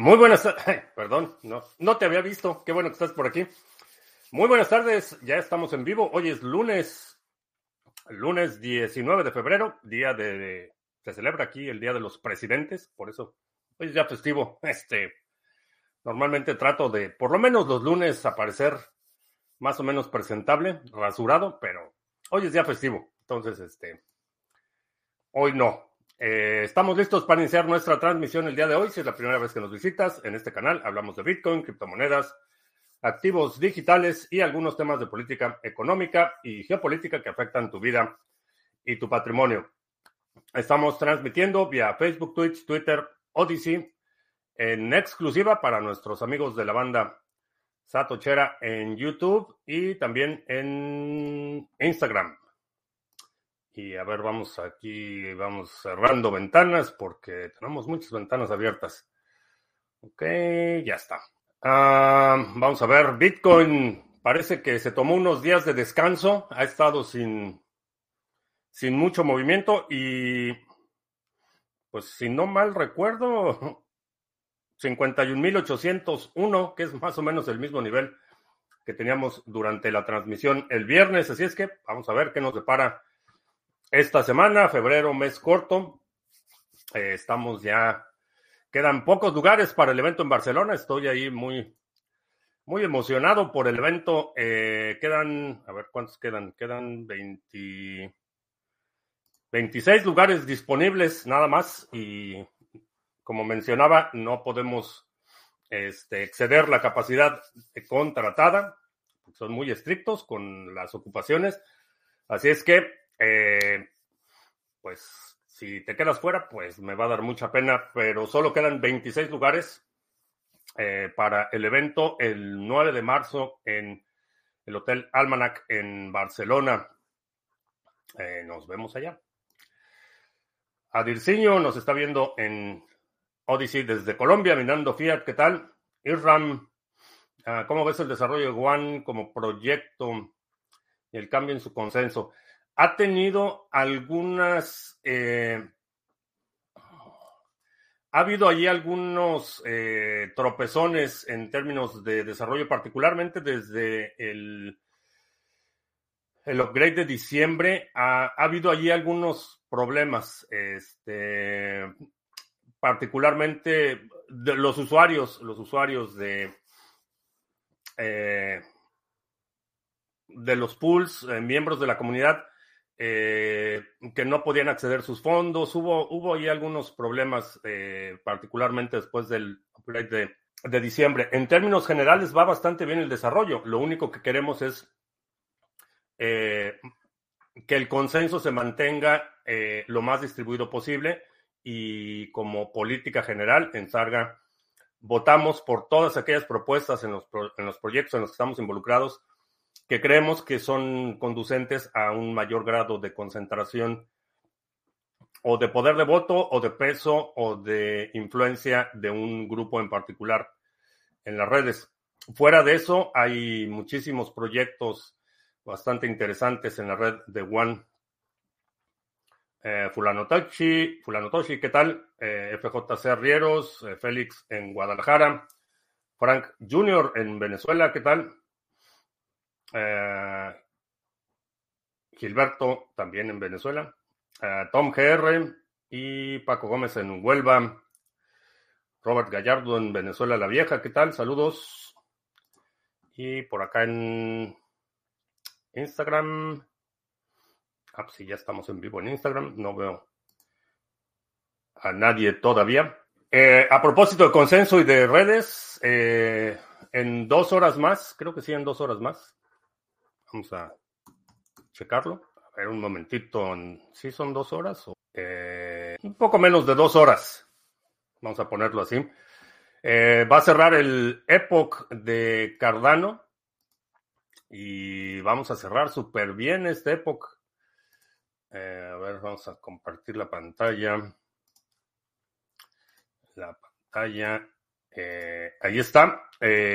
Muy buenas tardes. Perdón, no te había visto. Qué bueno que estás por aquí. Muy buenas tardes. Ya estamos en vivo. Hoy es lunes 19 de febrero, se celebra aquí el Día de los Presidentes. Por eso hoy es ya festivo. Normalmente trato de, por lo menos los lunes, aparecer más o menos presentable, rasurado, pero hoy es día festivo. Entonces, hoy no. Estamos listos para iniciar nuestra transmisión el día de hoy. Si es la primera vez que nos visitas en este canal, hablamos de Bitcoin, criptomonedas, activos digitales y algunos temas de política económica y geopolítica que afectan tu vida y tu patrimonio. Estamos transmitiendo vía Facebook, Twitch, Twitter, Odyssey, en exclusiva para nuestros amigos de la banda Satochera en YouTube y también en Instagram. Y a ver, vamos cerrando ventanas porque tenemos muchas ventanas abiertas. Ok, ya está. Vamos a ver, Bitcoin parece que se tomó unos días de descanso, ha estado sin mucho movimiento y, pues si no mal recuerdo, 51,801, que es más o menos el mismo nivel que teníamos durante la transmisión el viernes. Así es que vamos a ver qué nos depara esta semana, febrero, mes corto. Estamos ya, quedan pocos lugares para el evento en Barcelona. Estoy ahí muy emocionado por el evento. Quedan, a ver cuántos quedan. Quedan 26 lugares disponibles nada más. Y como mencionaba, no podemos exceder la capacidad contratada. Son muy estrictos con las ocupaciones. Así es que pues si te quedas fuera, pues me va a dar mucha pena, pero solo quedan 26 lugares para el evento el 9 de marzo en el Hotel Almanac en Barcelona. Nos vemos allá. Adirciño nos está viendo en Odyssey desde Colombia, Minando Fiat, ¿qué tal? Irram, ¿cómo ves el desarrollo de One como proyecto y el cambio en su consenso? Ha tenido algunas, ha habido allí algunos tropezones en términos de desarrollo, particularmente desde el upgrade de diciembre. Ha habido allí algunos problemas, particularmente de los usuarios de los pools, miembros de la comunidad, que no podían acceder a sus fondos. Hubo ahí algunos problemas, particularmente después del upgrade de diciembre. En términos generales va bastante bien el desarrollo. Lo único que queremos es que el consenso se mantenga lo más distribuido posible, y como política general en Sarga votamos por todas aquellas propuestas en los proyectos en los que estamos involucrados que creemos que son conducentes a un mayor grado de concentración o de poder de voto o de peso o de influencia de un grupo en particular en las redes. Fuera de eso, hay muchísimos proyectos bastante interesantes en la red de One. Fulanotoshi, ¿qué tal? FJC Rieros, Félix en Guadalajara, Frank Jr. en Venezuela, ¿qué tal? Gilberto también en Venezuela, Tom GR y Paco Gómez en Huelva, Robert Gallardo en Venezuela la Vieja, ¿qué tal? Saludos. Y por acá en Instagram, pues sí, ya estamos en vivo en Instagram, no veo a nadie todavía. A propósito de consenso y de redes, en 2 horas más, creo que sí, en 2 horas más, vamos a checarlo. A ver, un momentito. ¿Sí son 2 horas? Un poco menos de 2 horas. Vamos a ponerlo así. Va a cerrar el Epoch de Cardano. Y vamos a cerrar súper bien este Epoch. A ver, vamos a compartir la pantalla. Ahí está.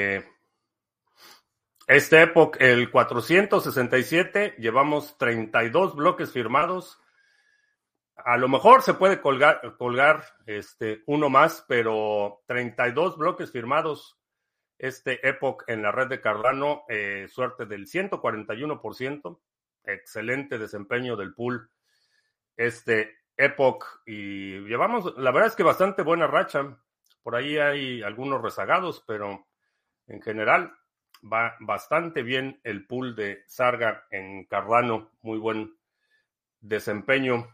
Este Epoch, el 467, llevamos 32 bloques firmados. A lo mejor se puede colgar uno más, pero 32 bloques firmados Epoch en la red de Cardano, suerte del 141%, excelente desempeño del pool Epoch, y llevamos, la verdad es que bastante buena racha. Por ahí hay algunos rezagados, pero en general va bastante bien el pool de Sarga en Cardano, muy buen desempeño.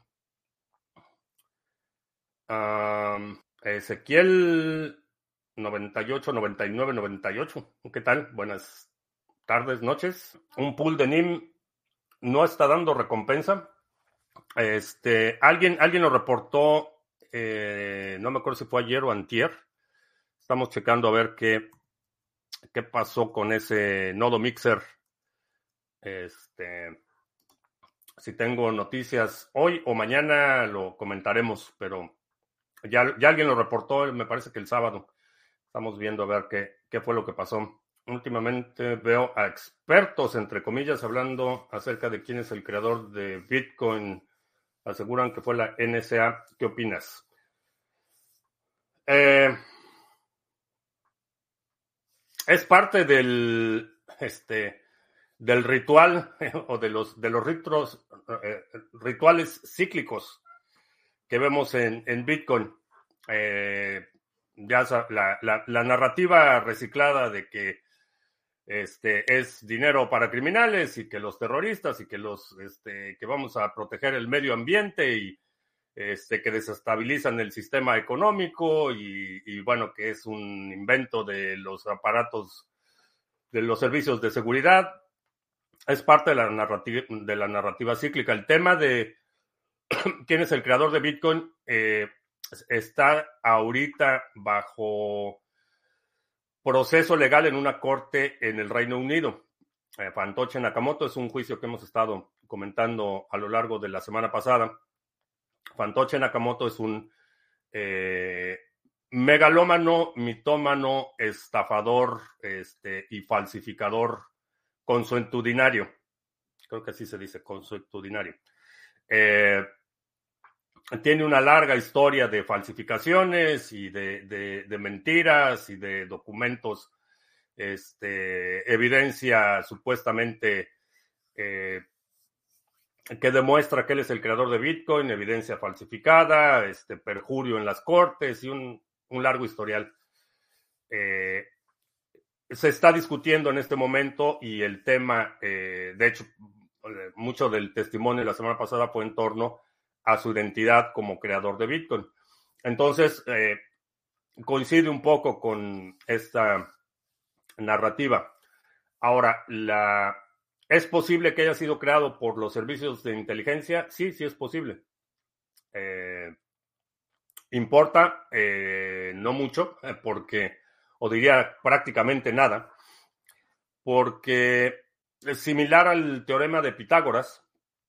Ezequiel 98, 99, 98. ¿Qué tal? Buenas tardes, noches. Un pool de NIM no está dando recompensa. Alguien lo reportó, no me acuerdo si fue ayer o antier. Estamos checando a ver qué pasó con ese nodo mixer. Si tengo noticias hoy o mañana lo comentaremos, pero ya alguien lo reportó, me parece que el sábado. Estamos viendo a ver qué fue lo que pasó. Últimamente veo a expertos, entre comillas, hablando acerca de quién es el creador de Bitcoin. Aseguran que fue la NSA. ¿Qué opinas? Es parte del ritual o de los rituales cíclicos que vemos en Bitcoin. Ya la narrativa reciclada de que es dinero para criminales y que los terroristas y que que vamos a proteger el medio ambiente y que desestabilizan el sistema económico y bueno, que es un invento de los aparatos de los servicios de seguridad. Es parte de la narrativa cíclica. El tema de quién es el creador de Bitcoin está ahorita bajo proceso legal en una corte en el Reino Unido. Fantoche Nakamoto es un juicio que hemos estado comentando a lo largo de la semana pasada. Fantoche Nakamoto es un megalómano, mitómano, estafador y falsificador consuetudinario. Creo que así se dice, consuetudinario. Tiene una larga historia de falsificaciones y de mentiras y de documentos, evidencia supuestamente que demuestra que él es el creador de Bitcoin, evidencia falsificada, perjurio en las cortes y un largo historial. Se está discutiendo en este momento y el tema, de hecho, mucho del testimonio de la semana pasada fue en torno a su identidad como creador de Bitcoin. Entonces, coincide un poco con esta narrativa. Ahora, ¿es posible que haya sido creado por los servicios de inteligencia? Sí, sí es posible. Importa no mucho, porque, o diría prácticamente nada, porque es similar al teorema de Pitágoras.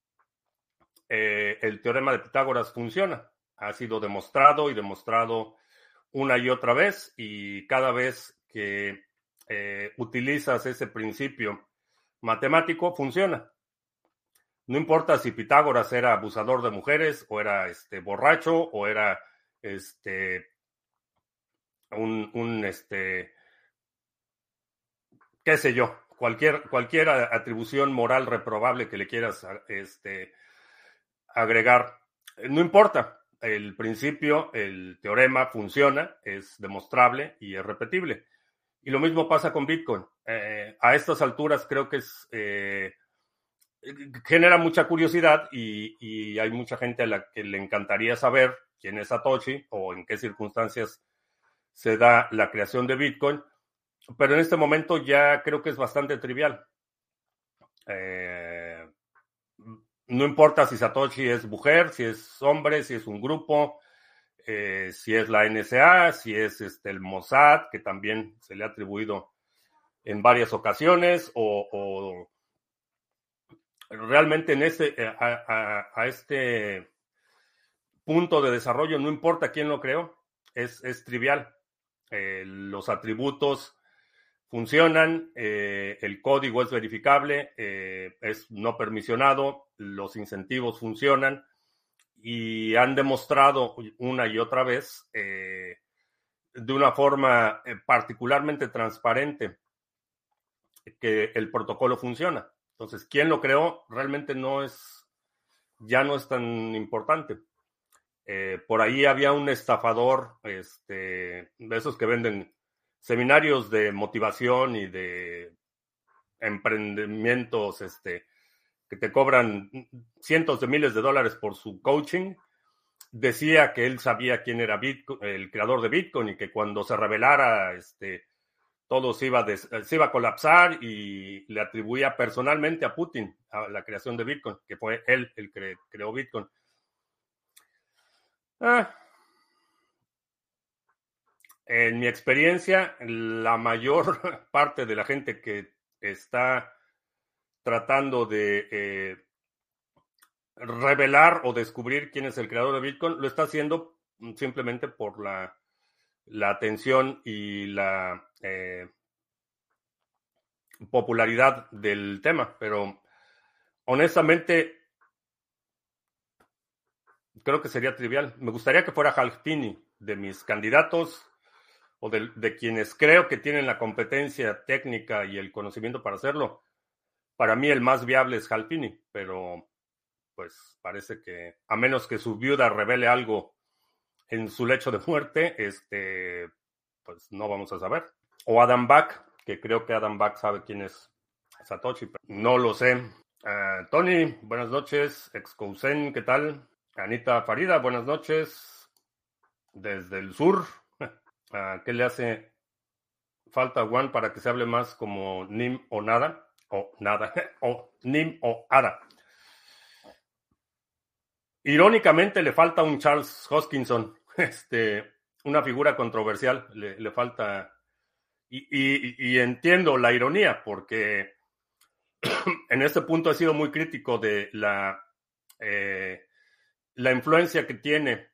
El teorema de Pitágoras funciona. Ha sido demostrado y demostrado una y otra vez, y cada vez que utilizas ese principio matemático, funciona. No importa si Pitágoras era abusador de mujeres, o era borracho, o era qué sé yo, cualquier atribución moral reprobable que le quieras agregar. No importa, el principio, el teorema funciona, es demostrable y es repetible. Y lo mismo pasa con Bitcoin. A estas alturas creo que genera mucha curiosidad y hay mucha gente a la que le encantaría saber quién es Satoshi o en qué circunstancias se da la creación de Bitcoin, pero en este momento ya creo que es bastante trivial. No importa si Satoshi es mujer, si es hombre, si es un grupo, si es la NSA, si es el Mossad, que también se le ha atribuido en varias ocasiones, o realmente en a este punto de desarrollo no importa quién lo creó, es trivial. Los atributos funcionan, el código es verificable, es no permisionado, los incentivos funcionan y han demostrado una y otra vez de una forma particularmente transparente que el protocolo funciona. Entonces, quién lo creó realmente ya no es tan importante. Por ahí había un estafador, de esos que venden seminarios de motivación y de emprendimientos, que te cobran cientos de miles de dólares por su coaching. Decía que él sabía quién era Bitcoin, el creador de Bitcoin, y que cuando se revelara, todo se iba a colapsar, y le atribuía personalmente a Putin a la creación de Bitcoin, que fue él el que creó Bitcoin. En mi experiencia, la mayor parte de la gente que está tratando de revelar o descubrir quién es el creador de Bitcoin lo está haciendo simplemente por la atención y la popularidad del tema. Pero honestamente, creo que sería trivial. Me gustaría que fuera Hal Finney, de mis candidatos o de quienes creo que tienen la competencia técnica y el conocimiento para hacerlo. Para mí el más viable es Hal Finney, pero pues parece que, a menos que su viuda revele algo en su lecho de muerte, pues no vamos a saber. O Adam Back, que creo que Adam Back sabe quién es Satoshi, pero no lo sé. Tony, buenas noches. Excousen, ¿qué tal? Anita Farida, buenas noches. Desde el sur. ¿Qué le hace falta a Juan para que se hable más como Nim o nada? O nada. O Nim o Ada. Irónicamente le falta un Charles Hoskinson, una figura controversial, le falta, y entiendo la ironía, porque en este punto he sido muy crítico de la influencia que tiene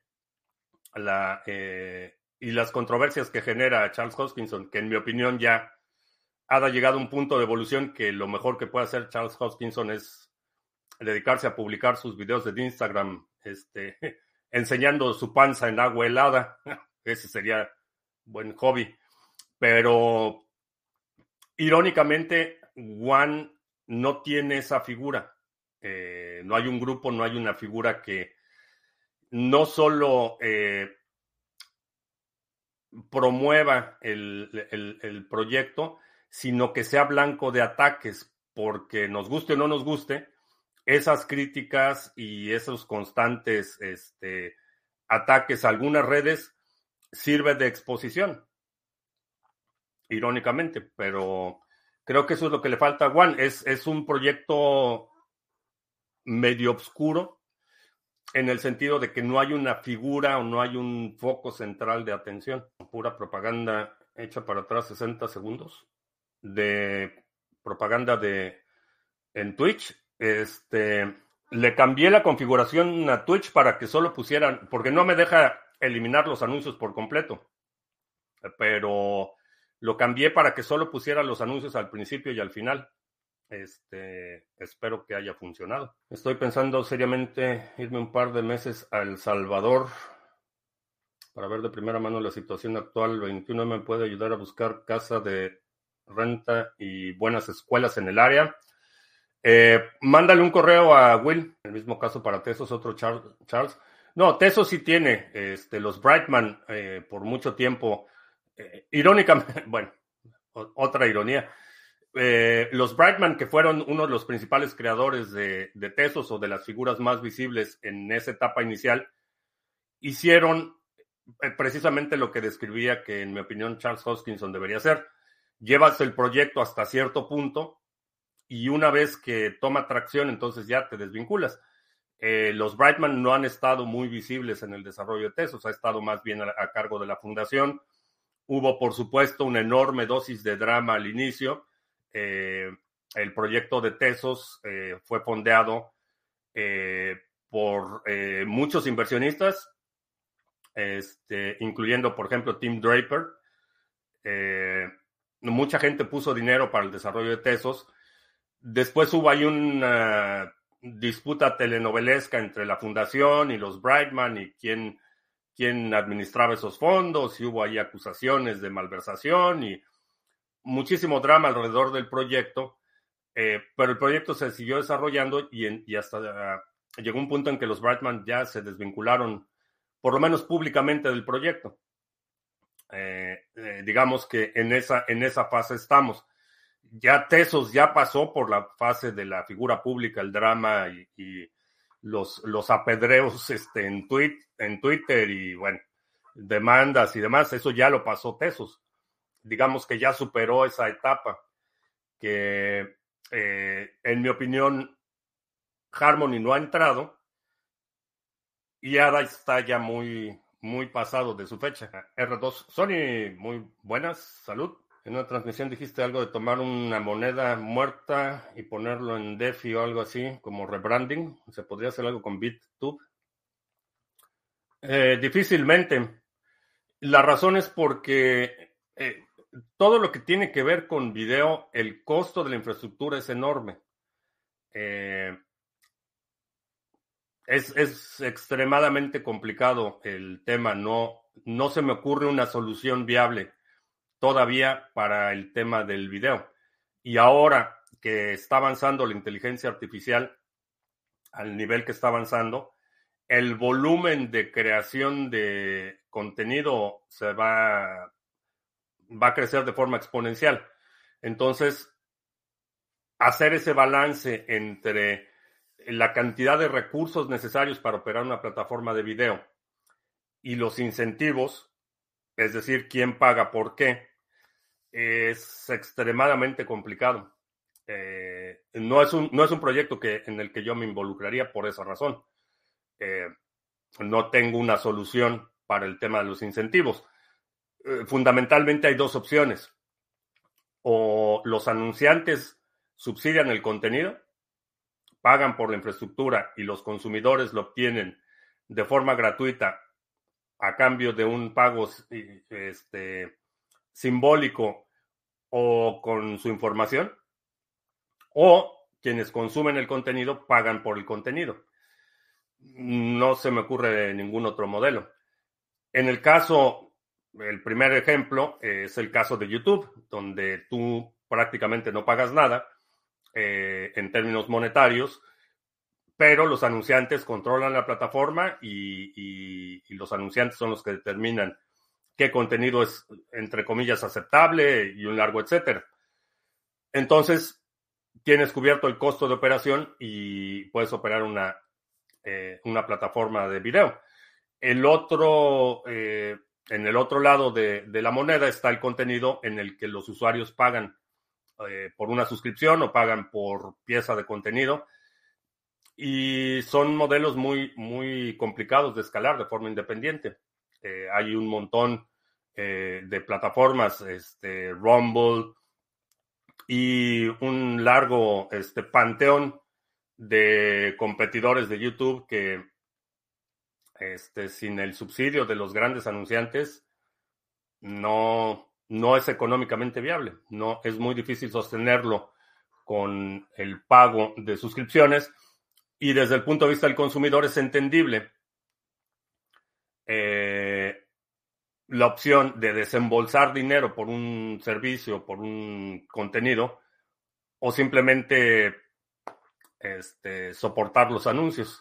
y las controversias que genera Charles Hoskinson, que en mi opinión ya ha llegado a un punto de evolución que lo mejor que puede hacer Charles Hoskinson es dedicarse a publicar sus videos de Instagram, enseñando su panza en agua helada. Ese sería buen hobby. Pero irónicamente, Juan no tiene esa figura. No hay un grupo, no hay una figura que no solo promueva el proyecto, sino que sea blanco de ataques, porque nos guste o no nos guste, esas críticas y esos constantes ataques a algunas redes sirve de exposición, irónicamente, pero creo que eso es lo que le falta a Juan. Es un proyecto medio oscuro en el sentido de que no hay una figura o no hay un foco central de atención. Pura propaganda hecha para atrás, 60 segundos de propaganda en Twitch. Le cambié la configuración a Twitch para que solo pusieran, porque no me deja eliminar los anuncios por completo, pero lo cambié para que solo pusiera los anuncios al principio y al final. Espero que haya funcionado. Estoy pensando seriamente irme un par de meses a El Salvador para ver de primera mano la situación actual. 21 me puede ayudar a buscar casa de renta y buenas escuelas en el área. Mándale un correo a Will. El mismo caso para Tesos, otro Charles. No, Tesos sí tiene. Los Brightman por mucho tiempo. Irónicamente, bueno, otra ironía. Los Brightman, que fueron uno de los principales creadores de Tesos o de las figuras más visibles en esa etapa inicial, hicieron precisamente lo que describía que, en mi opinión, Charles Hoskinson debería hacer. Llevas el proyecto hasta cierto punto y una vez que toma tracción, entonces ya te desvinculas. Los Brightman no han estado muy visibles en el desarrollo de Tesos, ha estado más bien a cargo de la fundación. Hubo, por supuesto, una enorme dosis de drama al inicio. El proyecto de Tesos fue fondeado por muchos inversionistas, incluyendo, por ejemplo, Tim Draper. Mucha gente puso dinero para el desarrollo de Tesos. Después hubo ahí disputa telenovelesca entre la fundación y los Brightman y quién administraba esos fondos, y hubo ahí acusaciones de malversación y muchísimo drama alrededor del proyecto, pero el proyecto se siguió desarrollando y hasta llegó un punto en que los Brightman ya se desvincularon, por lo menos públicamente, del proyecto. Digamos que en esa fase estamos. Ya Tesos ya pasó por la fase de la figura pública, el drama y los apedreos en Twitter y bueno, demandas y demás. Eso ya lo pasó Tesos. Digamos que ya superó esa etapa que, en mi opinión, Harmony no ha entrado y ADA está ya muy, muy pasado de su fecha. R2, Sony, muy buenas, salud. En una transmisión dijiste algo de tomar una moneda muerta y ponerlo en DeFi o algo así, como rebranding. ¿Se podría hacer algo con BitTube? Difícilmente. La razón es porque todo lo que tiene que ver con video, el costo de la infraestructura es enorme. Es extremadamente complicado el tema. No se me ocurre una solución viable todavía para el tema del video. Y ahora que está avanzando la inteligencia artificial al nivel que está avanzando, el volumen de creación de contenido va a crecer de forma exponencial. Entonces, hacer ese balance entre la cantidad de recursos necesarios para operar una plataforma de video y los incentivos, es decir, quién paga por qué, es extremadamente complicado. No es un proyecto en el que yo me involucraría por esa razón. No tengo una solución para el tema de los incentivos. Fundamentalmente hay dos opciones. O los anunciantes subsidian el contenido, pagan por la infraestructura y los consumidores lo obtienen de forma gratuita a cambio de un pago simbólico o con su información, o quienes consumen el contenido pagan por el contenido. No se me ocurre ningún otro modelo. En el caso, el primer ejemplo es el caso de YouTube, donde tú prácticamente no pagas nada en términos monetarios, pero los anunciantes controlan la plataforma y los anunciantes son los que determinan qué contenido es, entre comillas, aceptable y un largo etcétera. Entonces, tienes cubierto el costo de operación y puedes operar una plataforma de video. En el otro lado de la moneda está el contenido en el que los usuarios pagan por una suscripción o pagan por pieza de contenido. Y son modelos muy, muy complicados de escalar de forma independiente. Hay un montón de plataformas, Rumble, y un largo panteón de competidores de YouTube que sin el subsidio de los grandes anunciantes no es económicamente viable. No, es muy difícil sostenerlo con el pago de suscripciones. Y desde el punto de vista del consumidor es entendible la opción de desembolsar dinero por un servicio, por un contenido, o simplemente soportar los anuncios.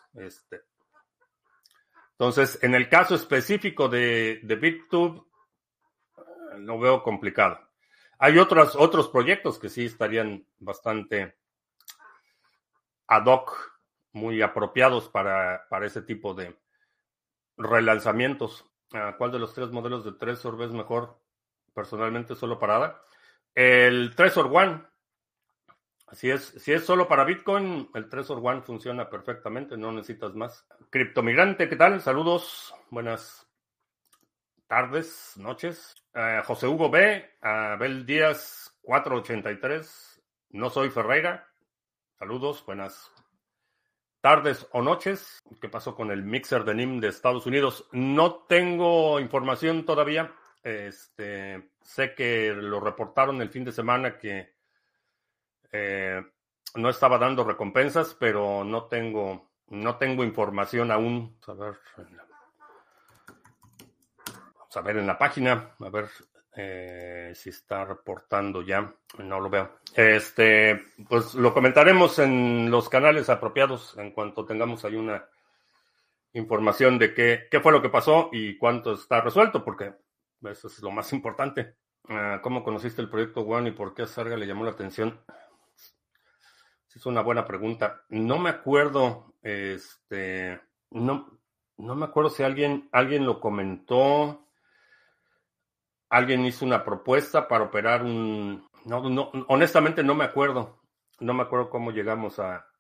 Entonces, en el caso específico de BitTube, lo veo complicado. Hay otros proyectos que sí estarían bastante ad hoc, muy apropiados para ese tipo de relanzamientos. ¿Cuál de los tres modelos de Trezor ves mejor personalmente solo para ADA? El Trezor One. Si es solo para Bitcoin, el Trezor One funciona perfectamente, no necesitas más. Criptomigrante, ¿qué tal? Saludos, buenas tardes, noches. José Hugo B, Abel Díaz 483, no soy Ferreira. Saludos, buenas tardes o noches. ¿Qué pasó con el mixer de NIM de Estados Unidos? No tengo información todavía. Sé que lo reportaron el fin de semana que no estaba dando recompensas, pero no tengo información aún. Vamos a ver en la página, a ver si está reportando ya. No lo veo. Pues lo comentaremos en los canales apropiados en cuanto tengamos ahí una información de qué fue lo que pasó y cuánto está resuelto, porque eso es lo más importante. ¿Cómo conociste el proyecto One y por qué a Sarga le llamó la atención? Es una buena pregunta. No me acuerdo, no me acuerdo si alguien lo comentó, alguien hizo una propuesta para operar no, honestamente no me acuerdo. No me acuerdo cómo llegamos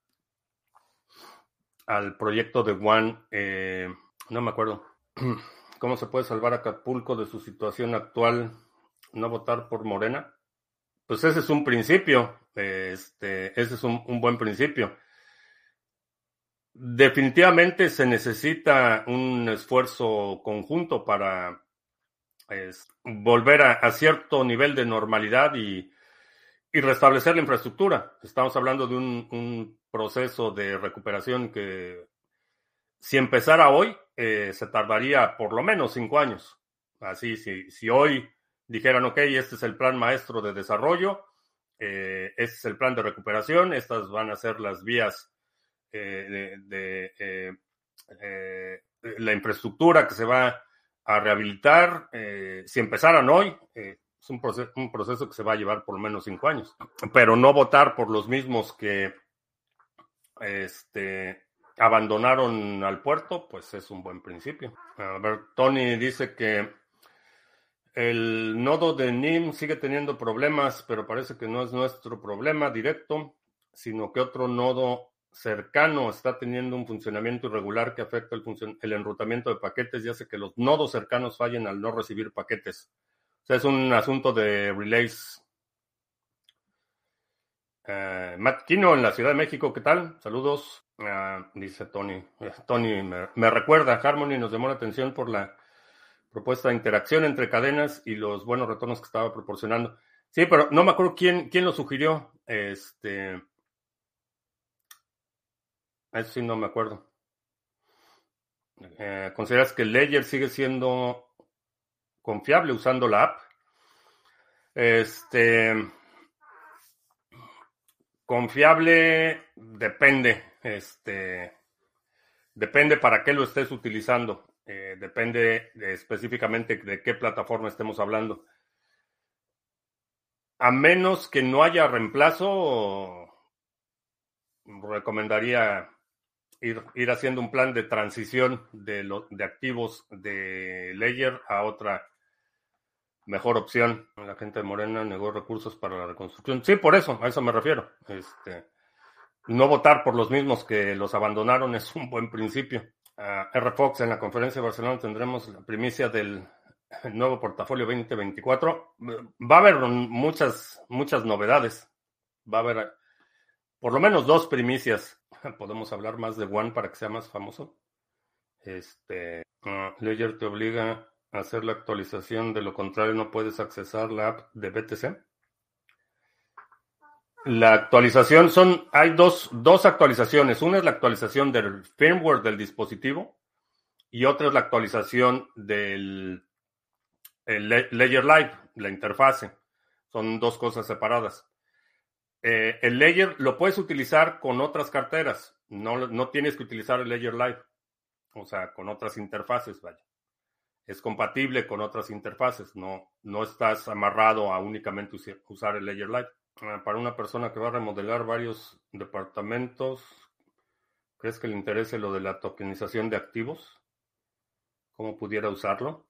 al proyecto de One. No me acuerdo. ¿Cómo se puede salvar a Acapulco de su situación actual? ¿No votar por Morena? Pues ese es un principio. Ese es un buen principio. Definitivamente se necesita un esfuerzo conjunto para volver a cierto nivel de normalidad y restablecer la infraestructura. Estamos hablando de un proceso de recuperación que si empezara hoy, se tardaría por lo menos 5 años. Así, si hoy dijeran, ok, este es el plan maestro de desarrollo, este es el plan de recuperación, estas van a ser las vías la infraestructura que se va a rehabilitar, si empezaran hoy, es un proceso que se va a llevar por lo menos 5 años. Pero no votar por los mismos que abandonaron al puerto, pues es un buen principio. A ver, Tony dice que el nodo de NIM sigue teniendo problemas, pero parece que no es nuestro problema directo, sino que otro nodo cercano está teniendo un funcionamiento irregular que afecta el enrutamiento de paquetes y hace que los nodos cercanos fallen al no recibir paquetes. O sea, es un asunto de relays. Matt Kino en la Ciudad de México, ¿qué tal? Saludos. Dice Tony. Tony me recuerda, Harmony nos llamó la atención por la propuesta de interacción entre cadenas y los buenos retornos que estaba proporcionando. Sí, pero no me acuerdo quién lo sugirió. Eso sí no me acuerdo. ¿Consideras que el Ledger sigue siendo confiable usando la app? Confiable depende. Depende para qué lo estés utilizando. Depende específicamente de qué plataforma estemos hablando. A menos que no haya reemplazo, recomendaría ir haciendo un plan de transición de activos de Ledger a otra mejor opción. La gente de Morena negó recursos para la reconstrucción. Sí, por eso, a eso me refiero. No votar por los mismos que los abandonaron es un buen principio. RFox, en la conferencia de Barcelona tendremos la primicia del nuevo portafolio 2024. Va a haber muchas novedades. Va a haber por lo menos 2 primicias. Podemos hablar más de One para que sea más famoso. Ledger te obliga a hacer la actualización, de lo contrario no puedes accesar la app de BTC. La actualización hay dos actualizaciones. Una es la actualización del firmware del dispositivo y otra es la actualización del Ledger Live, la interfase. Son 2 cosas separadas. El Ledger lo puedes utilizar con otras carteras. No tienes que utilizar el Ledger Live. O sea, con otras interfaces, vaya. Es compatible con otras interfaces. No estás amarrado a únicamente usar el Ledger Live. Para una persona que va a remodelar varios departamentos, ¿crees que le interese lo de la tokenización de activos? ¿Cómo pudiera usarlo?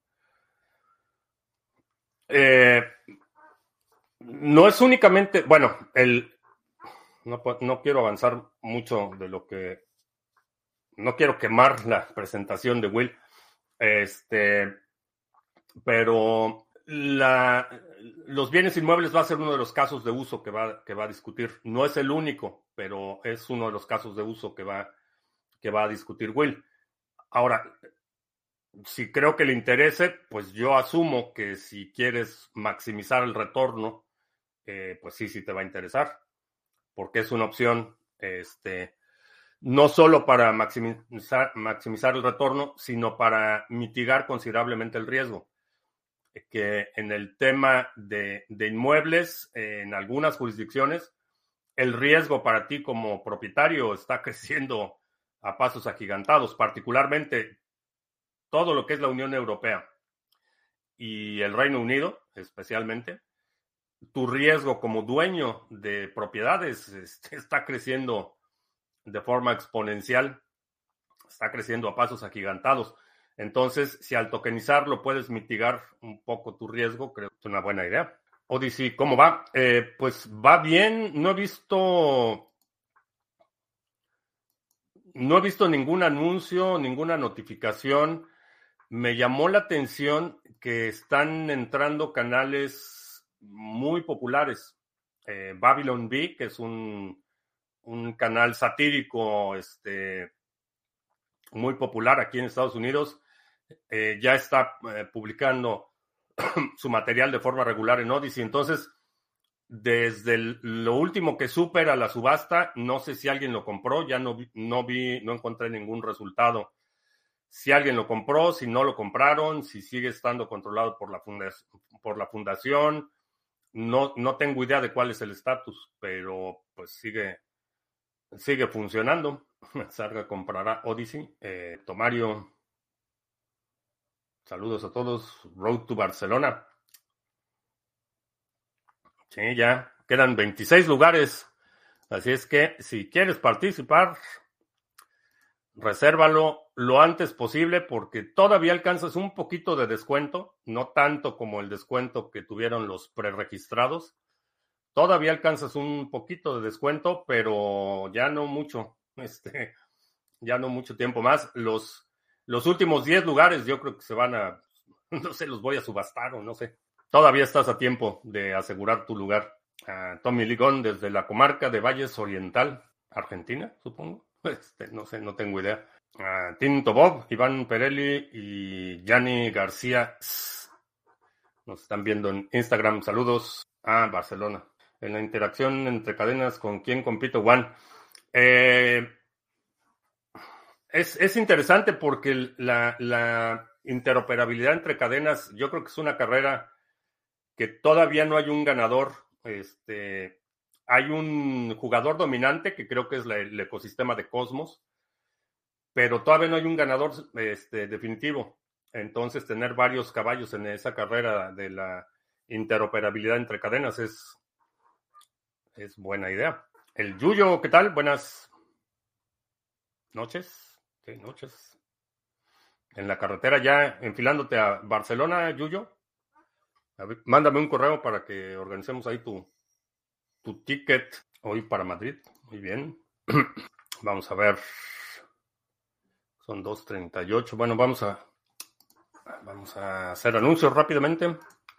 No es únicamente, bueno, no quiero avanzar mucho de lo que, no quiero quemar la presentación de Will, pero los bienes inmuebles va a ser uno de los casos de uso que va a discutir. No es el único, pero es uno de los casos de uso que va a discutir Will. Ahora, si creo que le interese, pues yo asumo que si quieres maximizar el retorno, pues sí te va a interesar. porque es una opción, no solo para maximizar el retorno, sino para mitigar considerablemente el riesgo. Que en el tema de inmuebles, en algunas jurisdicciones, el riesgo para ti como propietario está creciendo a pasos agigantados, particularmente todo lo que es la Unión Europea y el Reino Unido, especialmente. Tu riesgo como dueño de propiedades está creciendo de forma exponencial, está creciendo a pasos agigantados. Entonces, si al tokenizarlo puedes mitigar un poco tu riesgo, creo que es una buena idea. Odyssey, ¿cómo va? Pues va bien. No he visto ningún anuncio, ninguna notificación. Me llamó la atención que están entrando canales muy populares. Babylon Bee, que es un canal satírico muy popular aquí en Estados Unidos, ya está publicando su material de forma regular en Odyssey. Entonces, desde lo último que supe era la subasta, no sé si alguien lo compró, ya no encontré ningún resultado. Si alguien lo compró, si no lo compraron, si sigue estando controlado por la fundación, no tengo idea de cuál es el estatus, pero pues sigue funcionando. Sarga comprará Odyssey. Tomario, saludos a todos. Road to Barcelona. Sí, ya quedan 26 lugares. Así es que si quieres participar, resérvalo lo antes posible porque todavía alcanzas un poquito de descuento, no tanto como el descuento que tuvieron los preregistrados. Todavía alcanzas un poquito de descuento, pero ya no mucho. Ya no mucho tiempo más. Los últimos 10 lugares yo creo que se van a, no sé, los voy a subastar o no sé. Todavía estás a tiempo de asegurar tu lugar. Tommy Ligón desde la comarca de Valles Oriental, Argentina, supongo. No sé, no tengo idea. Tinto Bob, Iván Perelli y Yanni García nos están viendo en Instagram. Saludos a Barcelona. En la interacción entre cadenas, ¿con quién compite Juan? Es interesante porque la interoperabilidad entre cadenas, yo creo que es una carrera que todavía no hay un ganador. Hay un jugador dominante que creo que es el ecosistema de Cosmos, pero todavía no hay un ganador definitivo. Entonces, tener varios caballos en esa carrera de la interoperabilidad entre cadenas es buena idea. El Yuyo, ¿qué tal? Buenas noches. Sí, noches. En la carretera ya enfilándote a Barcelona, Yuyo. Mándame un correo para que organicemos ahí tu ticket hoy para Madrid. Muy bien. Vamos a ver. Son 2:38. Bueno, vamos a hacer anuncios rápidamente.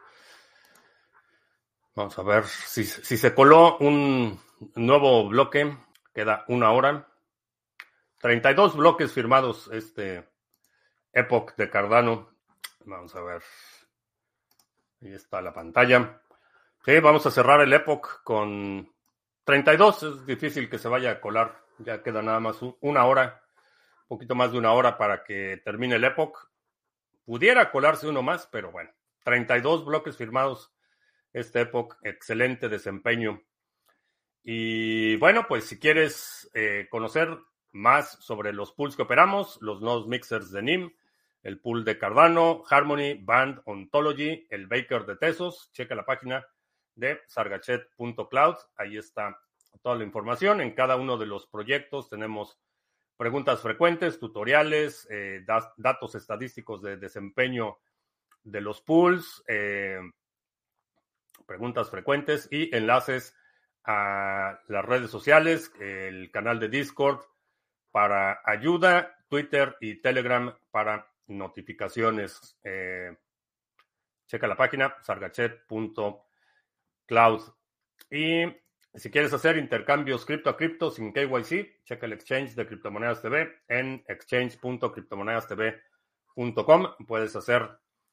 Vamos a ver si se coló un nuevo bloque. Queda 1 hora. 32 bloques firmados Epoch de Cardano. Vamos a ver. Ahí está la pantalla. Sí, vamos a cerrar el Epoch con 32. Es difícil que se vaya a colar. Ya queda nada más 1 hora. Un poquito más de 1 hora para que termine el Epoch. Pudiera colarse uno más, pero bueno. 32 bloques firmados este Epoch. Excelente desempeño. Y bueno, pues si quieres conocer más sobre los pools que operamos, los nodos mixers de NIM, el pool de Cardano, Harmony, Band, Ontology, el Baker de Tesos, checa la página de sargachet.cloud, ahí está toda la información. En cada uno de los proyectos tenemos preguntas frecuentes, tutoriales, datos estadísticos de desempeño de los pools, preguntas frecuentes y enlaces a las redes sociales, el canal de Discord para ayuda, Twitter y Telegram para notificaciones. Checa la página sargachet.cloud. Y si quieres hacer intercambios cripto a cripto sin KYC, checa el exchange de Criptomonedas TV en exchange.criptomonedastv.com. Puedes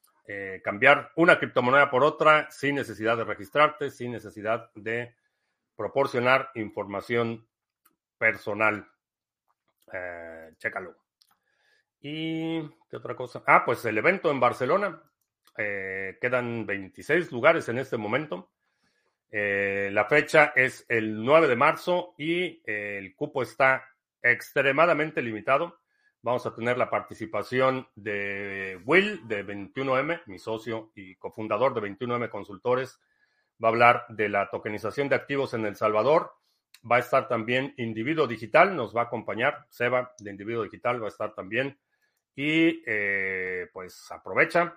cambiar una criptomoneda por otra sin necesidad de registrarte, sin necesidad de proporcionar información personal. Chécalo. ¿Y qué otra cosa? Pues el evento en Barcelona. Quedan 26 lugares en este momento. La fecha es el 9 de marzo y el cupo está extremadamente limitado. Vamos a tener la participación de Will de 21M, mi socio y cofundador de 21M Consultores. Va a hablar de la tokenización de activos en El Salvador. Va a estar también Individuo Digital, nos va a acompañar. Seba de Individuo Digital va a estar también. Y pues aprovecha.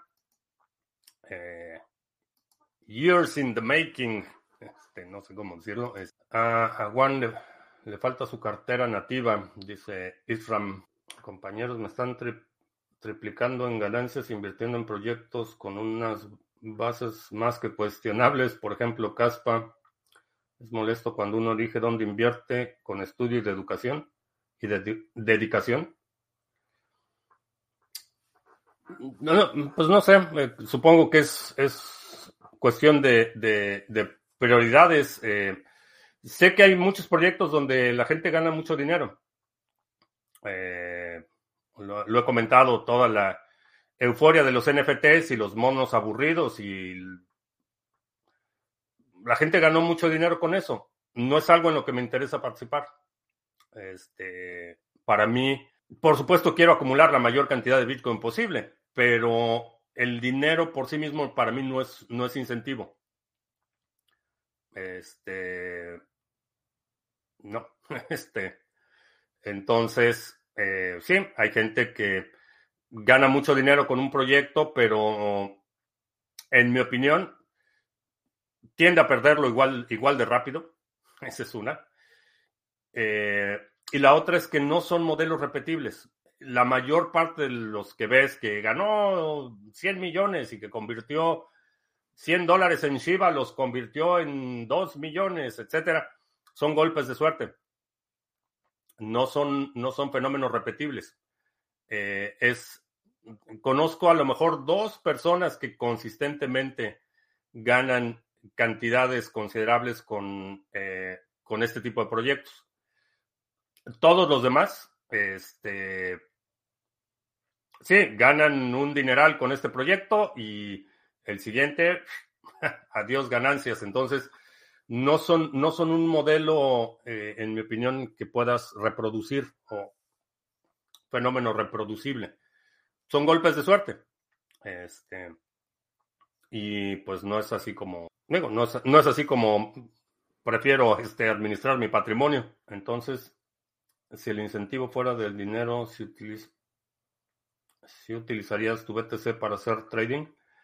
Years in the making. No sé cómo decirlo. A Juan le falta su cartera nativa, dice Isram. Compañeros, me están triplicando en ganancias invirtiendo en proyectos con unas bases más que cuestionables. Por ejemplo, Caspa. Es molesto cuando uno elige dónde invierte con estudio y de educación y de dedicación. Pues no sé. Supongo que es cuestión de prioridades. Sé que hay muchos proyectos donde la gente gana mucho dinero. Lo he comentado, toda la euforia de los NFTs y los monos aburridos y la gente ganó mucho dinero con eso. No es algo en lo que me interesa participar. Para mí, por supuesto, quiero acumular la mayor cantidad de Bitcoin posible, pero el dinero por sí mismo para mí no es incentivo. No. Entonces, sí, hay gente que gana mucho dinero con un proyecto, pero en mi opinión, tiende a perderlo igual de rápido. Esa es una. Y la otra es que no son modelos repetibles. La mayor parte de los que ves que ganó 100 millones y que convirtió $100 en Shiba, los convirtió en 2 millones, etcétera, son golpes de suerte. No son fenómenos repetibles. Conozco a lo mejor 2 personas que consistentemente ganan cantidades considerables con este tipo de proyectos. Todos los demás, sí, ganan un dineral con este proyecto y el siguiente, adiós ganancias. Entonces, no son un modelo, en mi opinión, que puedas reproducir o fenómeno reproducible. Son golpes de suerte. Y pues no es así como, digo, no es así como prefiero administrar mi patrimonio. Entonces, si el incentivo fuera del dinero, si utilizarías tu BTC para hacer trading.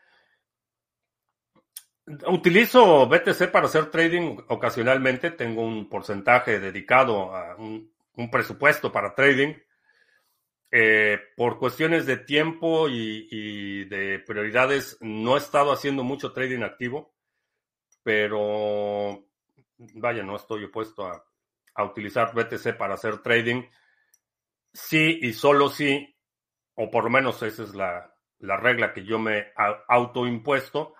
Utilizo BTC para hacer trading ocasionalmente. Tengo un porcentaje dedicado a un presupuesto para trading. Por cuestiones de tiempo y de prioridades, no he estado haciendo mucho trading activo, pero vaya, no estoy opuesto a utilizar BTC para hacer trading. Sí y solo sí, o por lo menos esa es la regla que yo me he autoimpuesto.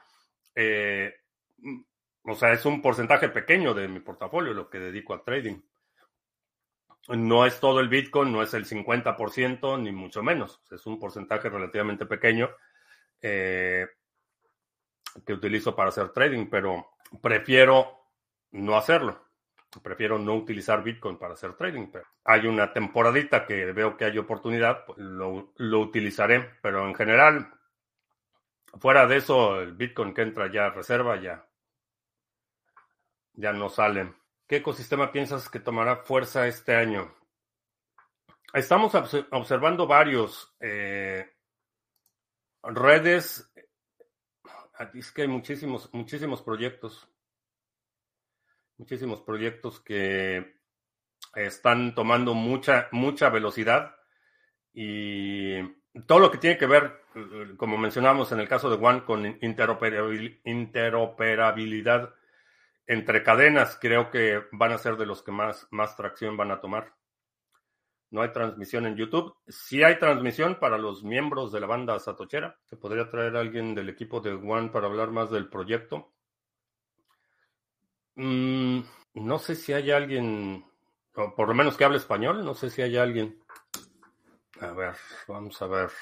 O sea, es un porcentaje pequeño de mi portafolio lo que dedico al trading. No es todo el Bitcoin, no es el 50%, ni mucho menos. Es un porcentaje relativamente pequeño que utilizo para hacer trading, pero prefiero no hacerlo. Prefiero no utilizar Bitcoin para hacer trading. Pero hay una temporadita que veo que hay oportunidad, pues lo utilizaré. Pero en general, fuera de eso, el Bitcoin que entra ya a reserva ya no sale. ¿Qué ecosistema piensas que tomará fuerza este año? Estamos observando varios redes. Es que hay muchísimos proyectos. Muchísimos proyectos que están tomando mucha velocidad y todo lo que tiene que ver, como mencionamos en el caso de One, con interoperabilidad entre cadenas, creo que van a ser de los que más tracción van a tomar. No hay transmisión en YouTube. Sí hay transmisión para los miembros de la banda satochera. ¿Se podría traer a alguien del equipo de One para hablar más del proyecto? No sé si hay alguien, o por lo menos que hable español, no sé si hay alguien. A ver, vamos a ver.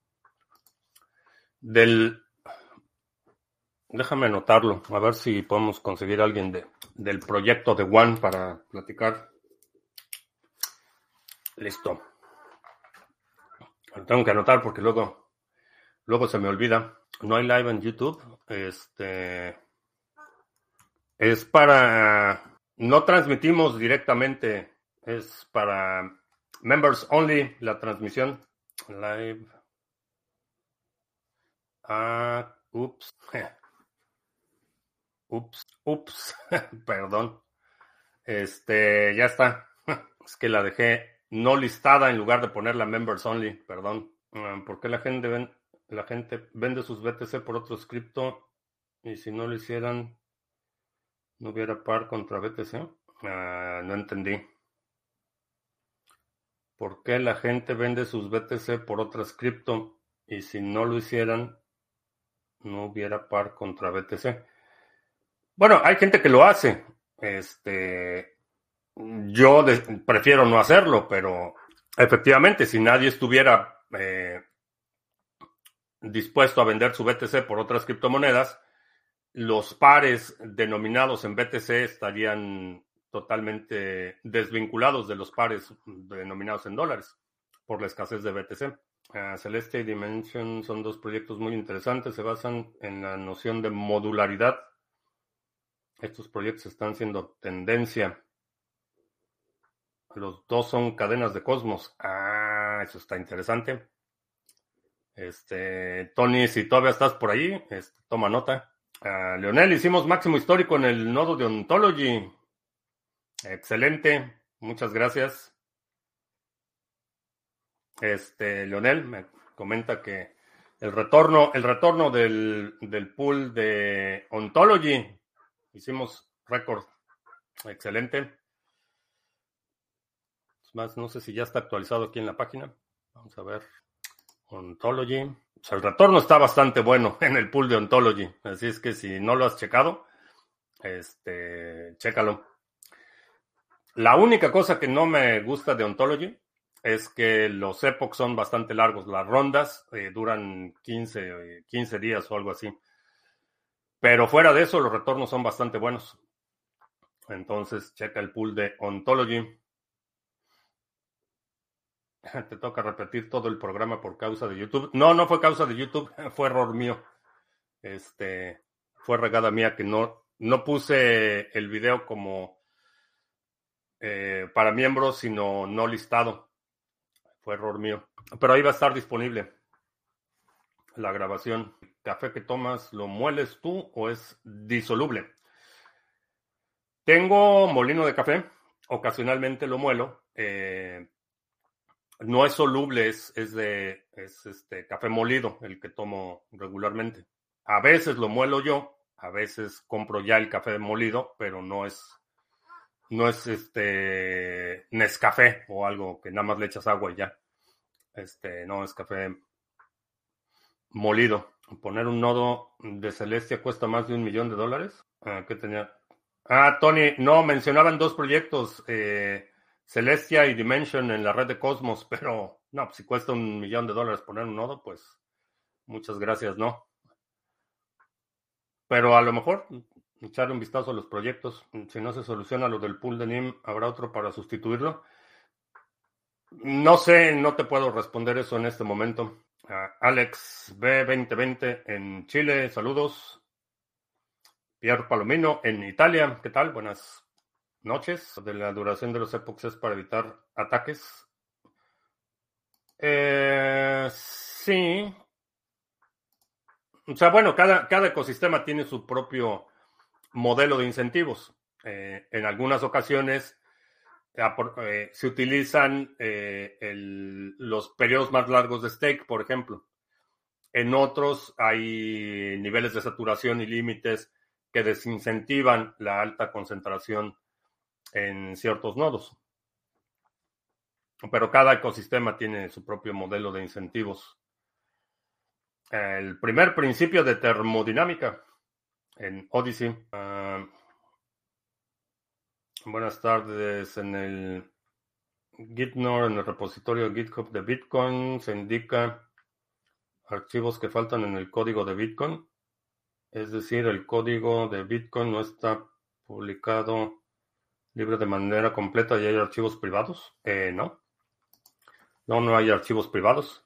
Del, Déjame anotarlo, a ver si podemos conseguir a alguien del proyecto de One para platicar. Listo. Lo tengo que anotar porque luego se me olvida. No hay live en YouTube. Es para, no transmitimos directamente, es para members only la transmisión. Live. Ups. Ups. Perdón. Ya está. Es que la dejé no listada en lugar de ponerla members only. Perdón. ¿Por qué la gente vende sus BTC por otros cripto y si no lo hicieran no hubiera par contra BTC? No entendí. ¿Por qué la gente vende sus BTC por otras cripto y si no lo hicieran no hubiera par contra BTC? Bueno, hay gente que lo hace. Yo prefiero no hacerlo, pero efectivamente, si nadie estuviera dispuesto a vender su BTC por otras criptomonedas, los pares denominados en BTC estarían totalmente desvinculados de los pares denominados en dólares por la escasez de BTC. Celestia y Dimension son dos proyectos muy interesantes, se basan en la noción de modularidad. Estos proyectos están siendo tendencia. Los dos son cadenas de Cosmos. Eso está interesante. Tony, si todavía estás por ahí, toma nota. Leonel, hicimos máximo histórico en el nodo de Ontology. Excelente, muchas gracias. Leonel me comenta que el retorno del pool de Ontology, hicimos récord. Excelente. Es más, no sé si ya está actualizado aquí en la página. Vamos a ver. Ontology. O sea, el retorno está bastante bueno en el pool de Ontology. Así es que si no lo has checado, chécalo. La única cosa que no me gusta de Ontology es que los epochs son bastante largos. Las rondas duran 15 días o algo así. Pero fuera de eso, los retornos son bastante buenos. Entonces, checa el pool de Ontology. Te toca repetir todo el programa por causa de YouTube. No, no fue causa de YouTube, fue error mío. Fue regada mía que no puse el video como para miembros, sino no listado. Fue error mío. Pero ahí va a estar disponible la grabación. ¿Café que tomas lo mueles tú o es disoluble? Tengo molino de café. Ocasionalmente lo muelo. No es soluble, es café molido el que tomo regularmente. A veces lo muelo yo, a veces compro ya el café molido, pero no es Nescafé o algo que nada más le echas agua y ya. No es café molido. Poner un nodo de Celestia cuesta más de $1,000,000. ¿Qué tenía? Tony, no, mencionaban dos proyectos, Celestia y Dimension en la red de Cosmos, pero no, pues si cuesta $1,000,000 poner un nodo, pues muchas gracias, ¿no? Pero a lo mejor echarle un vistazo a los proyectos. Si no se soluciona lo del pool de NIM, ¿habrá otro para sustituirlo? No sé, no te puedo responder eso en este momento. Alex B2020 en Chile, saludos. Pierre Palomino en Italia, ¿qué tal? Buenas noches. De la duración de los epochs es para evitar ataques. Sí. O sea, bueno, cada ecosistema tiene su propio modelo de incentivos. En algunas ocasiones se utilizan los periodos más largos de stake, por ejemplo. En otros hay niveles de saturación y límites que desincentivan la alta concentración en ciertos nodos. Pero cada ecosistema tiene su propio modelo de incentivos. El primer principio de termodinámica en Odyssey. Buenas tardes. En el Gitnode, en el repositorio GitHub de Bitcoin, se indica archivos que faltan en el código de Bitcoin. Es decir, el código de Bitcoin no está publicado libre de manera completa y hay archivos privados. No. No hay archivos privados.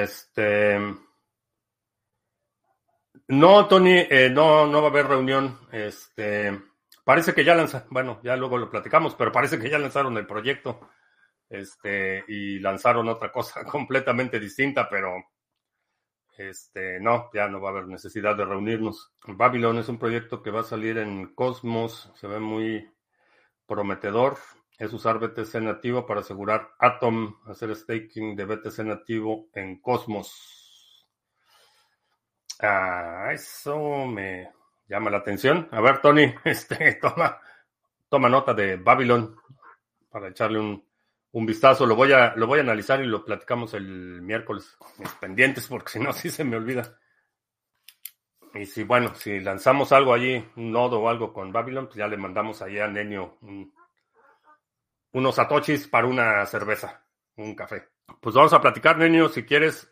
No, Tony, no va a haber reunión. Parece que ya lanzaron, bueno, ya luego lo platicamos, pero parece que ya lanzaron el proyecto. Y lanzaron otra cosa completamente distinta, pero no, ya no va a haber necesidad de reunirnos. Babylon es un proyecto que va a salir en Cosmos, se ve muy prometedor. Es usar BTC nativo para asegurar Atom, hacer staking de BTC nativo en Cosmos. Eso me llama la atención. A ver, Tony, toma nota de Babylon para echarle un vistazo. Lo voy a analizar y lo platicamos el miércoles. Mis pendientes, porque si no, sí se me olvida. Y si, bueno, si lanzamos algo allí, un nodo o algo con Babylon, pues ya le mandamos ahí a Nenio unos satoshis para una cerveza, un café. Pues vamos a platicar, Nenio, si quieres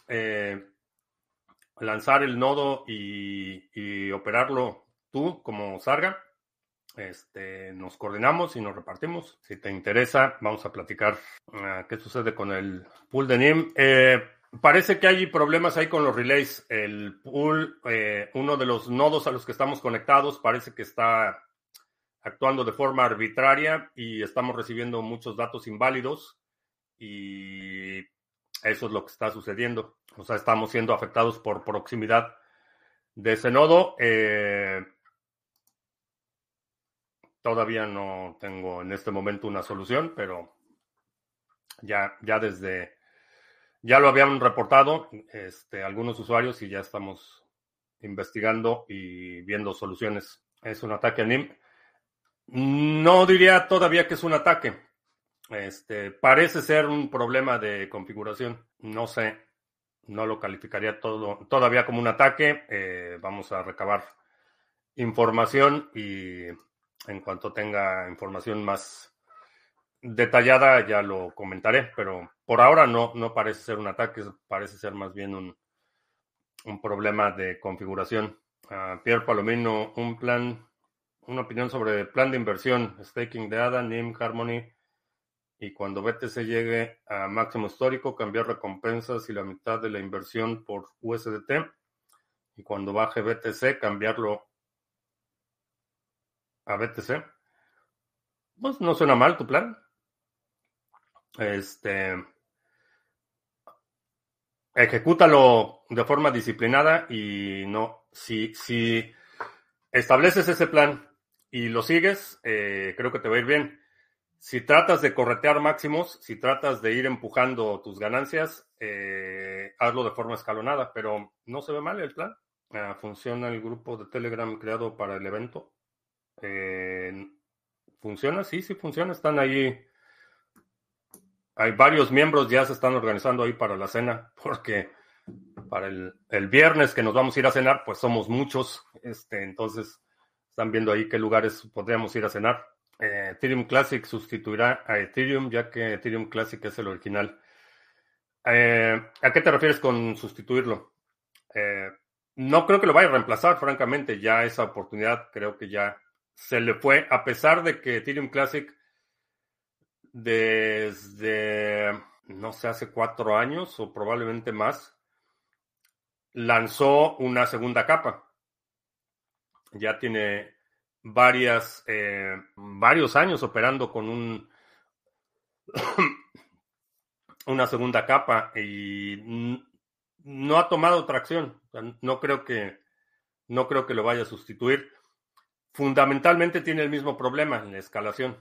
lanzar el nodo y operarlo tú como Sarga. Nos coordinamos y nos repartimos. Si te interesa, vamos a platicar qué sucede con el pool de NIM. Parece que hay problemas ahí con los relays. El pool, uno de los nodos a los que estamos conectados, parece que está actuando de forma arbitraria y estamos recibiendo muchos datos inválidos y eso es lo que está sucediendo. O sea, estamos siendo afectados por proximidad de ese nodo. Todavía no tengo en este momento una solución, pero ya lo habían reportado algunos usuarios y ya estamos investigando y viendo soluciones. Es un ataque a NIM. No diría todavía que es un ataque. Parece ser un problema de configuración. No sé, no lo calificaría todavía como un ataque. Vamos a recabar información y en cuanto tenga información más detallada ya lo comentaré, pero por ahora no parece ser un ataque, parece ser más bien un problema de configuración. Pierre Palomino, una opinión sobre el plan de inversión, staking de ADA, NIM, Harmony, y cuando BTC llegue a máximo histórico, cambiar recompensas y la mitad de la inversión por USDT, y cuando baje BTC, cambiarlo a BTC. Pues no suena mal tu plan. Ejecútalo de forma disciplinada y no, si estableces ese plan y lo sigues, creo que te va a ir bien. Si tratas de corretear máximos, si tratas de ir empujando tus ganancias, hazlo de forma escalonada, pero no se ve mal el plan. Funciona el grupo de Telegram creado para el evento. ¿Funciona? Sí funciona. Están ahí. Hay varios miembros, ya se están organizando ahí para la cena, porque para el viernes que nos vamos a ir a cenar, pues somos muchos. Entonces, están viendo ahí qué lugares podríamos ir a cenar. Ethereum Classic sustituirá a Ethereum, ya que Ethereum Classic es el original. ¿A qué te refieres con sustituirlo? No creo que lo vaya a reemplazar, francamente. Ya esa oportunidad creo que ya se le fue, a pesar de que Ethereum Classic desde, no sé, hace 4 años o probablemente más, lanzó una segunda capa. Ya tiene varios años operando con una segunda capa y no ha tomado tracción. O sea, no creo que lo vaya a sustituir. Fundamentalmente tiene el mismo problema en la escalación.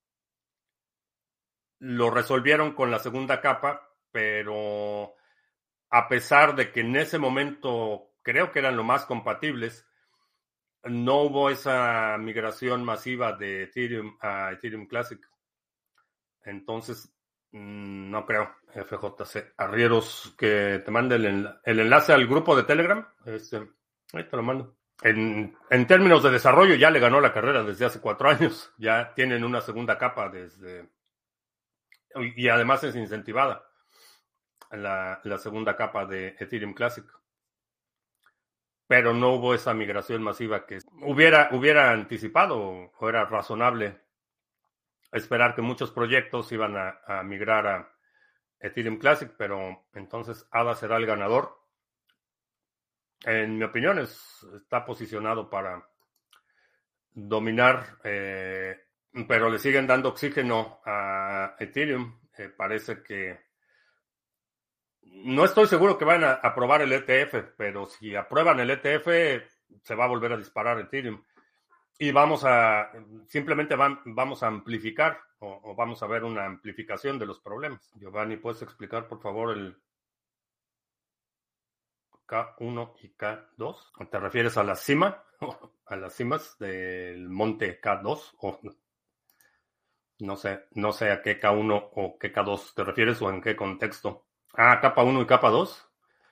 Lo resolvieron con la segunda capa, pero a pesar de que en ese momento creo que eran lo más compatibles, no hubo esa migración masiva de Ethereum a Ethereum Classic. Entonces, no creo, FJC. Arrieros, que te mande el enlace al grupo de Telegram. Ahí te lo mando. En términos de desarrollo ya le ganó la carrera desde hace 4 años. Ya tienen una segunda capa y además es incentivada la segunda capa de Ethereum Classic. Pero no hubo esa migración masiva que hubiera anticipado o era razonable esperar que muchos proyectos iban a migrar a Ethereum Classic, pero entonces ADA será el ganador. En mi opinión, está posicionado para dominar, pero le siguen dando oxígeno a Ethereum. Parece que no estoy seguro que van a aprobar el ETF, pero si aprueban el ETF, se va a volver a disparar Ethereum. Y simplemente vamos a amplificar o vamos a ver una amplificación de los problemas. Giovanni, ¿puedes explicar, por favor, el K1 y K2? ¿Te refieres a la cima? ¿A las cimas del monte K2? O no sé a qué K1 o qué K2 te refieres o en qué contexto. Capa 1 y capa 2.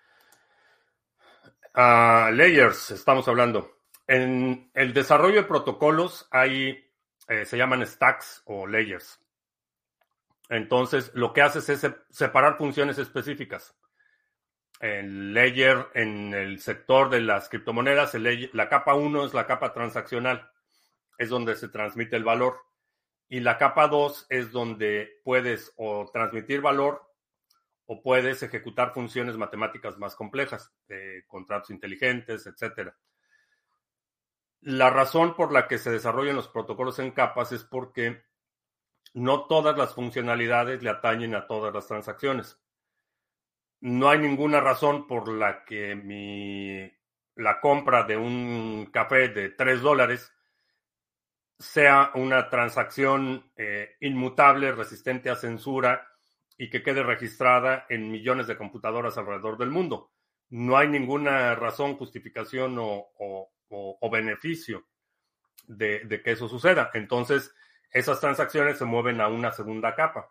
Layers, estamos hablando. En el desarrollo de protocolos se llaman stacks o layers. Entonces, lo que haces es separar funciones específicas. El layer en el sector de las criptomonedas, la capa 1 es la capa transaccional. Es donde se transmite el valor. Y la capa 2 es donde puedes o transmitir valor o puedes ejecutar funciones matemáticas más complejas, contratos inteligentes, etc. La razón por la que se desarrollan los protocolos en capas es porque no todas las funcionalidades le atañen a todas las transacciones. No hay ninguna razón por la que la compra de un café de $3 sea una transacción inmutable, resistente a censura y que quede registrada en millones de computadoras alrededor del mundo. No hay ninguna razón, justificación o beneficio de que eso suceda. Entonces, esas transacciones se mueven a una segunda capa.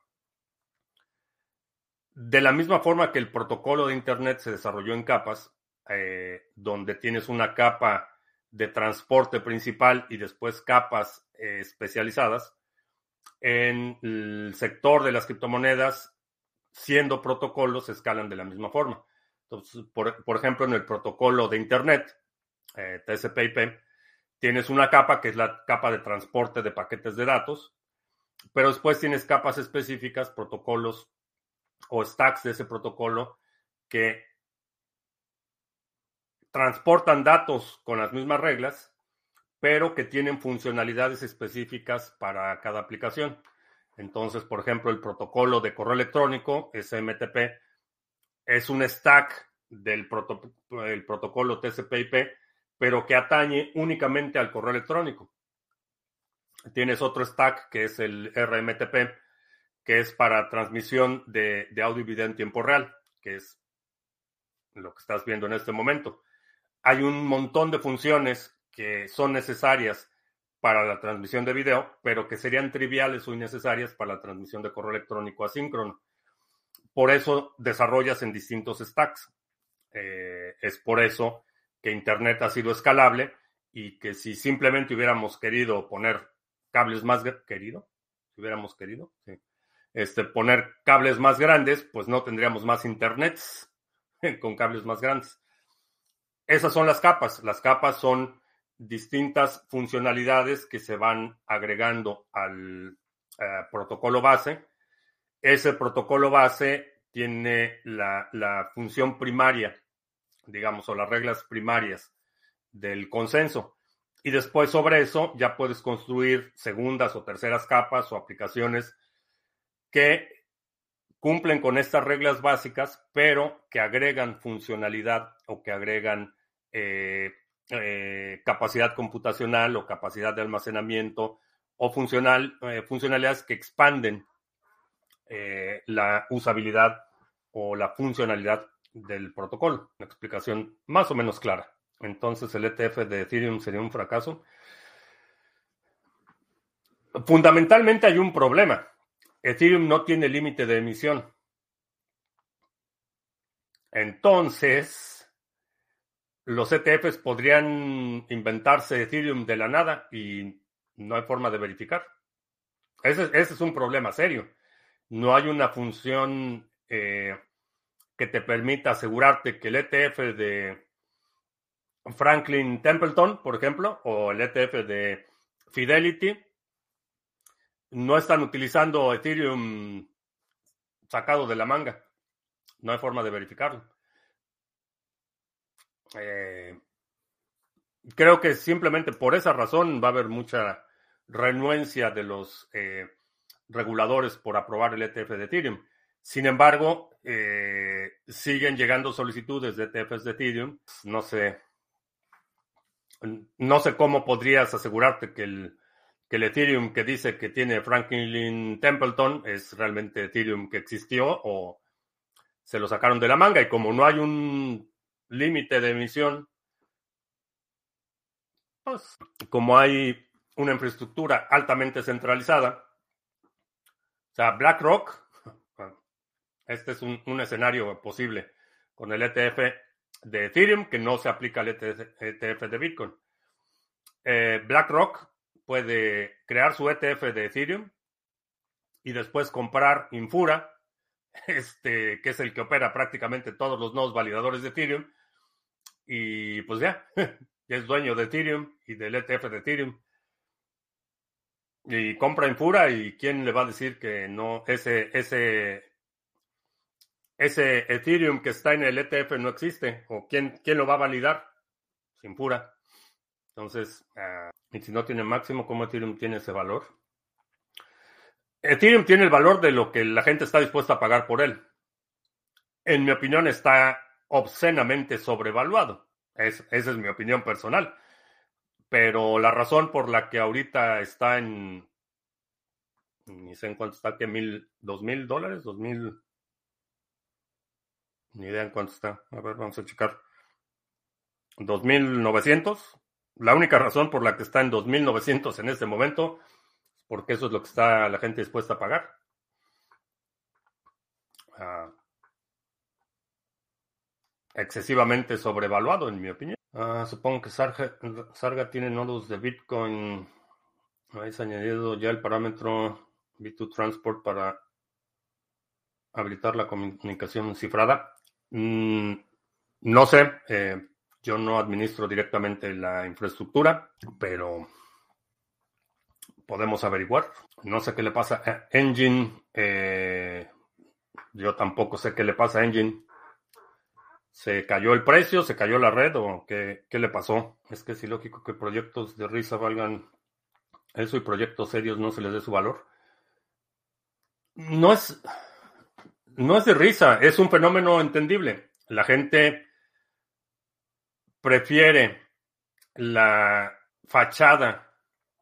De la misma forma que el protocolo de Internet se desarrolló en capas, donde tienes una capa de transporte principal y después capas especializadas, en el sector de las criptomonedas, siendo protocolos, se escalan de la misma forma. Entonces, por ejemplo, en el protocolo de Internet, TCP/IP, tienes una capa que es la capa de transporte de paquetes de datos, pero después tienes capas específicas, protocolos o stacks de ese protocolo que transportan datos con las mismas reglas, pero que tienen funcionalidades específicas para cada aplicación. Entonces, por ejemplo, el protocolo de correo electrónico, SMTP, es un stack del protocolo TCP/IP, pero que atañe únicamente al correo electrónico. Tienes otro stack que es el RMTP, que es para transmisión de audio y video en tiempo real, que es lo que estás viendo en este momento. Hay un montón de funciones que son necesarias para la transmisión de video, pero que serían triviales o innecesarias para la transmisión de correo electrónico asíncrono. Por eso desarrollas en distintos stacks. Es por eso que Internet ha sido escalable y que si simplemente hubiéramos querido poner cables más poner cables más grandes, pues no tendríamos más Internets con cables más grandes. Esas son las capas. Las capas son distintas funcionalidades que se van agregando al protocolo base. Ese protocolo base tiene la función primaria, digamos, o las reglas primarias del consenso. Y después sobre eso ya puedes construir segundas o terceras capas o aplicaciones que cumplen con estas reglas básicas, pero que agregan funcionalidad o que agregan capacidad computacional o capacidad de almacenamiento o funcionalidades que expanden la usabilidad o la funcionalidad del protocolo. Una explicación más o menos clara. Entonces, ¿el ETF de Ethereum sería un fracaso? Fundamentalmente hay un problema. Ethereum no tiene límite de emisión. Entonces, los ETFs podrían inventarse Ethereum de la nada y no hay forma de verificar. Ese es un problema serio. No hay una función que te permita asegurarte que el ETF de Franklin Templeton, por ejemplo, o el ETF de Fidelity, no están utilizando Ethereum sacado de la manga. No hay forma de verificarlo. Creo que simplemente por esa razón va a haber mucha renuencia de los reguladores por aprobar el ETF de Ethereum. Sin embargo, siguen llegando solicitudes de ETFs de Ethereum. No sé cómo podrías asegurarte que el Ethereum que dice que tiene Franklin Templeton es realmente Ethereum que existió o se lo sacaron de la manga. Y como no hay un límite de emisión, pues, como hay una infraestructura altamente centralizada, o sea, BlackRock, este es un escenario posible con el ETF de Ethereum que no se aplica al ETF de Bitcoin. BlackRock puede crear su ETF de Ethereum y después comprar Infura, que es el que opera prácticamente todos los nodos validadores de Ethereum, y pues ya es dueño de Ethereum y del ETF de Ethereum. Y compra Infura y ¿quién le va a decir que no, ese Ethereum que está en el ETF no existe? ¿O quién lo va a validar? Infura. Entonces, y si no tiene máximo, ¿cómo Ethereum tiene ese valor? Ethereum tiene el valor de lo que la gente está dispuesta a pagar por él. En mi opinión, está obscenamente sobrevaluado. Esa es mi opinión personal. Pero la razón por la que ahorita está en, ni sé en cuánto está, que $2,000, 2,000, ni idea en cuánto está. A ver, vamos a checar. 2,900. La única razón por la que está en 2,900 en este momento es porque eso es lo que está la gente dispuesta a pagar. Excesivamente sobrevaluado, en mi opinión. Supongo que Sarga tiene nodos de Bitcoin. Habéis añadido ya el parámetro B2 Transport para habilitar la comunicación cifrada. No sé, yo no administro directamente la infraestructura, pero podemos averiguar. No sé qué le pasa a Engine. Yo tampoco sé qué le pasa a Engine. ¿Se cayó el precio? ¿Se cayó la red? ¿O qué le pasó? Es que es ilógico que proyectos de risa valgan eso y proyectos serios no se les dé su valor. No es de risa, es un fenómeno entendible. La gente prefiere la fachada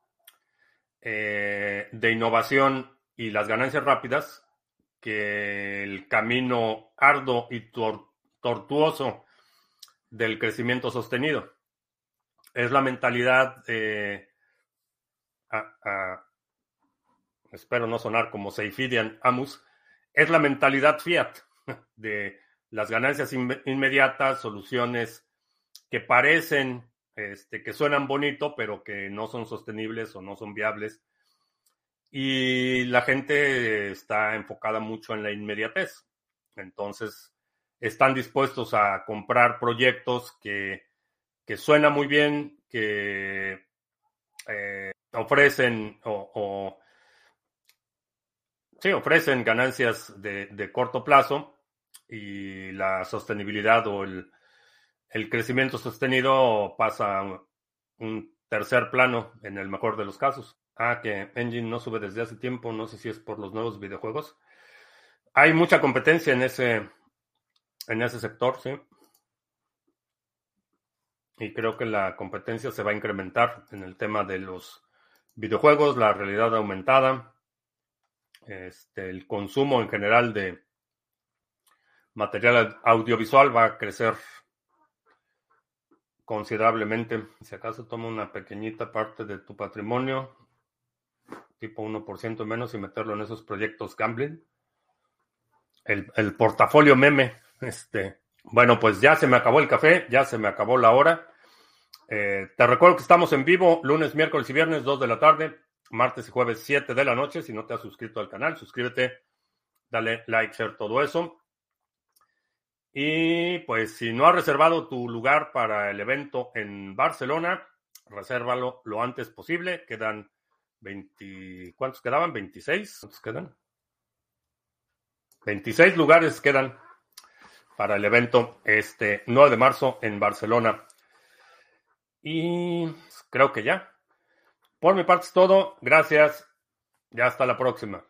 de innovación y las ganancias rápidas que el camino arduo y tortuoso del crecimiento sostenido. Es la mentalidad, espero no sonar como Seyfidian Amus, es la mentalidad fiat de las ganancias inmediatas, soluciones que parecen, que suenan bonito, pero que no son sostenibles o no son viables. Y la gente está enfocada mucho en la inmediatez. Entonces, están dispuestos a comprar proyectos que suenan muy bien, que ofrecen ofrecen ganancias de corto plazo y la sostenibilidad o el crecimiento sostenido pasa a un tercer plano en el mejor de los casos. Que Engine no sube desde hace tiempo, no sé si es por los nuevos videojuegos. Hay mucha competencia en ese sector, sí. Y creo que la competencia se va a incrementar en el tema de los videojuegos, la realidad aumentada, el consumo en general de material audiovisual va a crecer considerablemente. Si acaso toma una pequeñita parte de tu patrimonio, tipo 1% menos, y meterlo en esos proyectos gambling. El portafolio meme, Bueno, pues ya se me acabó el café, ya se me acabó la hora. Te recuerdo que estamos en vivo lunes, miércoles y viernes, 2 de la tarde, martes y jueves, 7 de la noche. Si no te has suscrito al canal, suscríbete, dale like, share, todo eso. Y pues si no has reservado tu lugar para el evento en Barcelona, resérvalo lo antes posible. Quedan 20, ¿cuántos quedaban? ¿26? ¿Cuántos quedan? 26 lugares quedan para el evento este 9 de marzo en Barcelona. Y creo que ya. Por mi parte es todo. Gracias. Ya hasta la próxima.